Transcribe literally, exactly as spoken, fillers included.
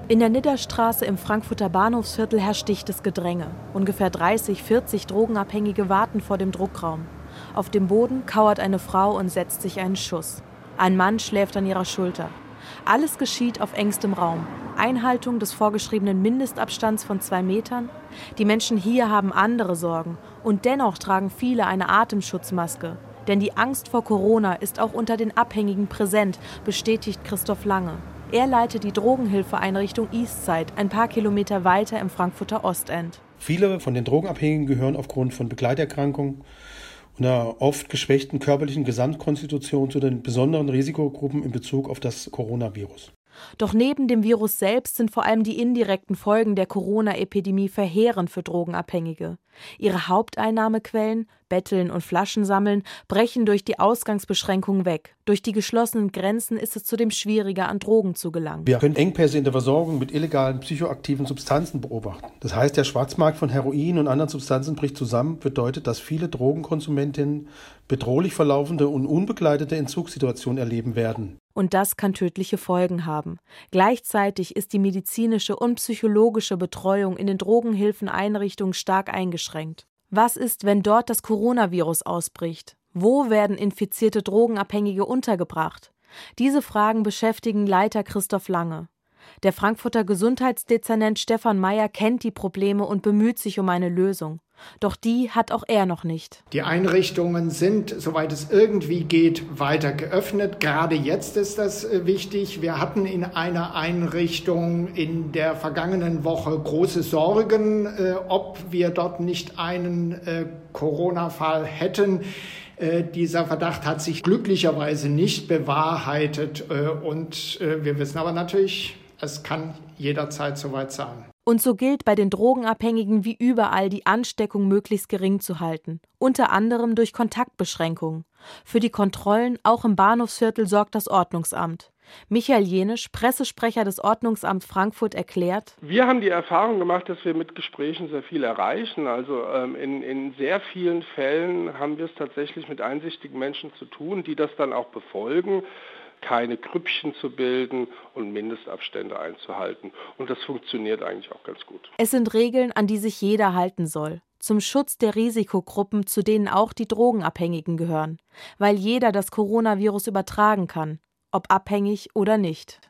In der Nidderstraße im Frankfurter Bahnhofsviertel herrscht dichtes Gedränge. Ungefähr dreißig, vierzig Drogenabhängige warten vor dem Druckraum. Auf dem Boden kauert eine Frau und setzt sich einen Schuss. Ein Mann schläft an ihrer Schulter. Alles geschieht auf engstem Raum. Einhaltung des vorgeschriebenen Mindestabstands von zwei Metern. Die Menschen hier haben andere Sorgen. Und dennoch tragen viele eine Atemschutzmaske. Denn die Angst vor Corona ist auch unter den Abhängigen präsent, bestätigt Christoph Lange. Er leitet die Drogenhilfeeinrichtung Eastside, ein paar Kilometer weiter im Frankfurter Ostend. Viele von den Drogenabhängigen gehören aufgrund von Begleiterkrankungen und einer oft geschwächten körperlichen Gesamtkonstitution zu den besonderen Risikogruppen in Bezug auf das Coronavirus. Doch neben dem Virus selbst sind vor allem die indirekten Folgen der Corona-Epidemie verheerend für Drogenabhängige. Ihre Haupteinnahmequellen, Betteln und Flaschensammeln, brechen durch die Ausgangsbeschränkungen weg. Durch die geschlossenen Grenzen ist es zudem schwieriger, an Drogen zu gelangen. Wir können Engpässe in der Versorgung mit illegalen psychoaktiven Substanzen beobachten. Das heißt, der Schwarzmarkt von Heroin und anderen Substanzen bricht zusammen, bedeutet, dass viele Drogenkonsumentinnen bedrohlich verlaufende und unbegleitete Entzugssituationen erleben werden. Und das kann tödliche Folgen haben. Gleichzeitig ist die medizinische und psychologische Betreuung in den Drogenhilfeneinrichtungen stark eingeschränkt. Was ist, wenn dort das Coronavirus ausbricht? Wo werden infizierte Drogenabhängige untergebracht? Diese Fragen beschäftigen Leiter Christoph Lange. Der Frankfurter Gesundheitsdezernent Stefan Meyer kennt die Probleme und bemüht sich um eine Lösung. Doch die hat auch er noch nicht. Die Einrichtungen sind, soweit es irgendwie geht, weiter geöffnet. Gerade jetzt ist das wichtig. Wir hatten in einer Einrichtung in der vergangenen Woche große Sorgen, äh, ob wir dort nicht einen äh, Corona-Fall hätten. Äh, dieser Verdacht hat sich glücklicherweise nicht bewahrheitet. Äh, und äh, wir wissen aber natürlich, es kann jederzeit soweit sein. Und so gilt bei den Drogenabhängigen wie überall, die Ansteckung möglichst gering zu halten. Unter anderem durch Kontaktbeschränkungen. Für die Kontrollen, auch im Bahnhofsviertel, sorgt das Ordnungsamt. Michael Jenisch, Pressesprecher des Ordnungsamts Frankfurt, erklärt: Wir haben die Erfahrung gemacht, dass wir mit Gesprächen sehr viel erreichen. Also ähm, in, in sehr vielen Fällen haben wir es tatsächlich mit einsichtigen Menschen zu tun, die das dann auch befolgen, keine Grüppchen zu bilden und Mindestabstände einzuhalten. Und das funktioniert eigentlich auch ganz gut. Es sind Regeln, an die sich jeder halten soll. Zum Schutz der Risikogruppen, zu denen auch die Drogenabhängigen gehören. Weil jeder das Coronavirus übertragen kann, ob abhängig oder nicht.